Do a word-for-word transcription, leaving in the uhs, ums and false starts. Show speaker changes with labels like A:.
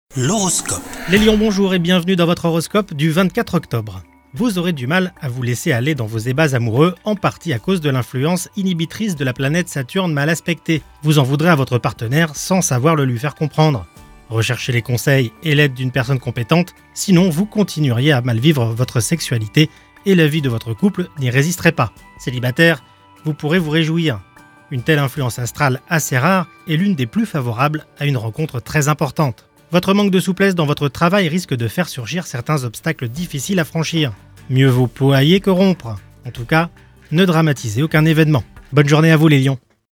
A: L'horoscope.
B: Les lions, bonjour et bienvenue dans votre horoscope du vingt-quatre octobre. Vous aurez du mal à vous laisser aller dans vos ébats amoureux, en partie à cause de l'influence inhibitrice de la planète Saturne mal aspectée. Vous en voudrez à votre partenaire sans savoir le lui faire comprendre. Recherchez les conseils et l'aide d'une personne compétente, sinon vous continueriez à mal vivre votre sexualité et la vie de votre couple n'y résisterait pas. Célibataire, vous pourrez vous réjouir. Une telle influence astrale assez rare est l'une des plus favorables à une rencontre très importante. Votre manque de souplesse dans votre travail risque de faire surgir certains obstacles difficiles à franchir. Mieux vaut ployer que rompre. En tout cas, ne dramatisez aucun événement. Bonne journée à vous les lions.